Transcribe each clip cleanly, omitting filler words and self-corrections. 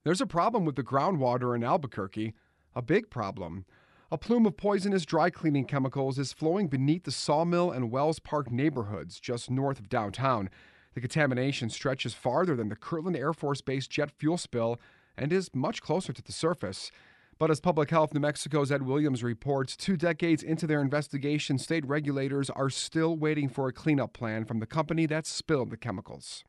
There's a problem with the groundwater in Albuquerque, a big problem. A plume of poisonous dry cleaning chemicals is flowing beneath the Sawmill and Wells Park neighborhoods just north of downtown. The contamination stretches farther than the Kirtland Air Force Base jet fuel spill and is much closer to the surface. But as Public Health New Mexico's Ed Williams reports, 2 decades into their investigation, state regulators are still waiting for a cleanup plan from the company that spilled the chemicals.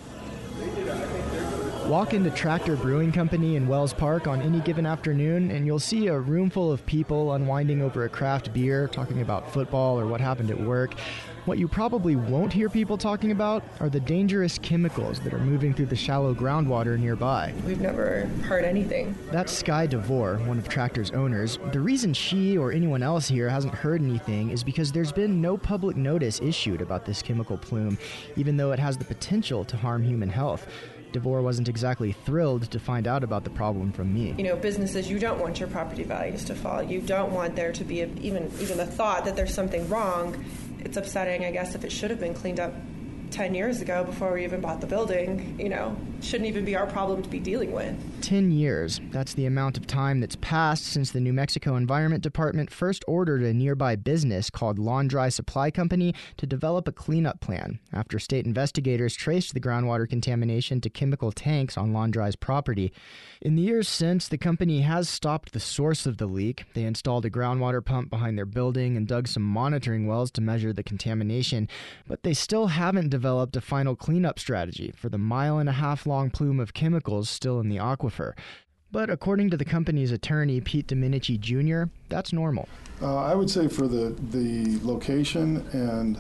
Walk into Tractor Brewing Company in Wells Park on any given afternoon, and you'll see a room full of people unwinding over a craft beer, talking about football or what happened at work. What you probably won't hear people talking about are the dangerous chemicals that are moving through the shallow groundwater nearby. We've never heard anything. That's Sky DeVore, one of Tractor's owners. The reason she or anyone else here hasn't heard anything is because there's been no public notice issued about this chemical plume, even though it has the potential to harm human health. DeVore wasn't exactly thrilled to find out about the problem from me. Businesses, you don't want your property values to fall. You don't want there to be even the thought that there's something wrong. It's upsetting, I guess, if it should have been cleaned up 10 years ago before we even bought the building. Shouldn't even be our problem to be dealing with. 10 years. That's the amount of time that's passed since the New Mexico Environment Department first ordered a nearby business called Lawn Dry Supply Company to develop a cleanup plan after state investigators traced the groundwater contamination to chemical tanks on Lawn Dry's property. In the years since, the company has stopped the source of the leak. They installed a groundwater pump behind their building and dug some monitoring wells to measure the contamination, but they still haven't developed a final cleanup strategy for the 1.5-mile long plume of chemicals still in the aquifer. But according to the company's attorney, Pete Domenici Jr., that's normal. I would say for the location and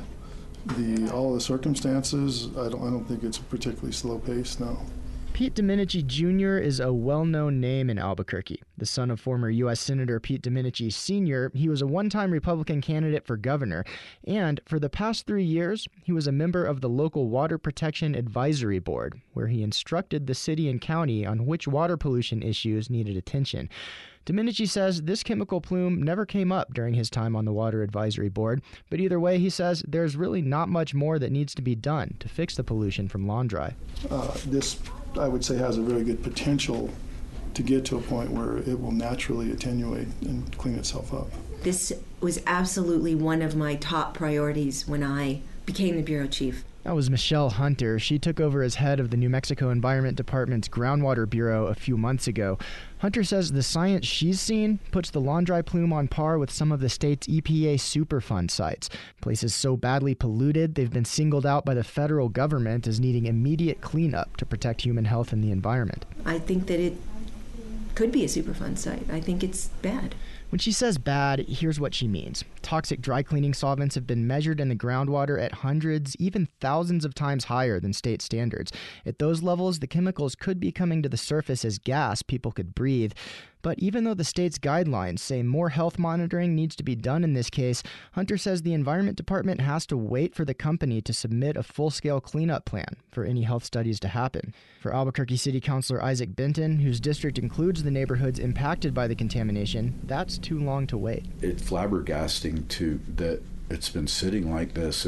all the circumstances, I don't think it's a particularly slow pace, no. Pete Domenici Jr. is a well-known name in Albuquerque. The son of former U.S. Senator Pete Domenici Sr., he was a one-time Republican candidate for governor. And for the past 3 years, he was a member of the local Water Protection Advisory Board, where he instructed the city and county on which water pollution issues needed attention. Domenici says this chemical plume never came up during his time on the Water Advisory Board, but either way, he says there's really not much more that needs to be done to fix the pollution from Lawn Dry. This, I would say, has a very good potential to get to a point where it will naturally attenuate and clean itself up. This was absolutely one of my top priorities when I became the bureau chief. That was Michelle Hunter. She took over as head of the New Mexico Environment Department's Groundwater Bureau a few months ago. Hunter says the science she's seen puts the Lawn Dry plume on par with some of the state's EPA Superfund sites. Places so badly polluted, they've been singled out by the federal government as needing immediate cleanup to protect human health and the environment. I think that it could be a Superfund site. I think it's bad. When she says bad, here's what she means. Toxic dry cleaning solvents have been measured in the groundwater at hundreds, even thousands of times higher than state standards. At those levels, the chemicals could be coming to the surface as gas people could breathe. But even though the state's guidelines say more health monitoring needs to be done in this case, Hunter says the Environment Department has to wait for the company to submit a full-scale cleanup plan for any health studies to happen. For Albuquerque City Councilor Isaac Benton, whose district includes the neighborhoods impacted by the contamination, that's too long to wait. It's flabbergasting that it's been sitting like this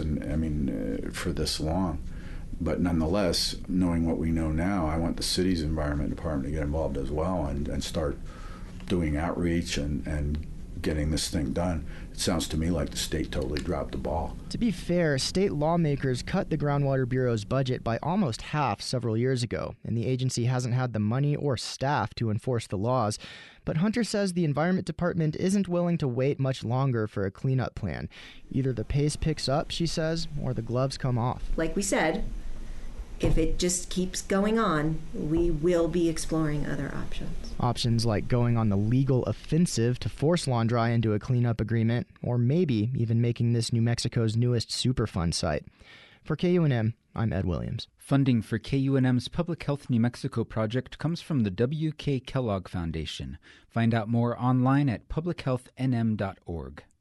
for this long. But nonetheless, knowing what we know now, I want the city's environment department to get involved as well and start doing outreach and getting this thing done. It sounds to me like the state totally dropped the ball. To be fair, state lawmakers cut the Groundwater Bureau's budget by almost half several years ago, and the agency hasn't had the money or staff to enforce the laws. But Hunter says the Environment Department isn't willing to wait much longer for a cleanup plan. Either the pace picks up, she says, or the gloves come off. Like we said, if it just keeps going on, we will be exploring other options. Options like going on the legal offensive to force Lawn Dry into a cleanup agreement, or maybe even making this New Mexico's newest Superfund site. For KUNM, I'm Ed Williams. Funding for KUNM's Public Health New Mexico project comes from the W.K. Kellogg Foundation. Find out more online at publichealthnm.org.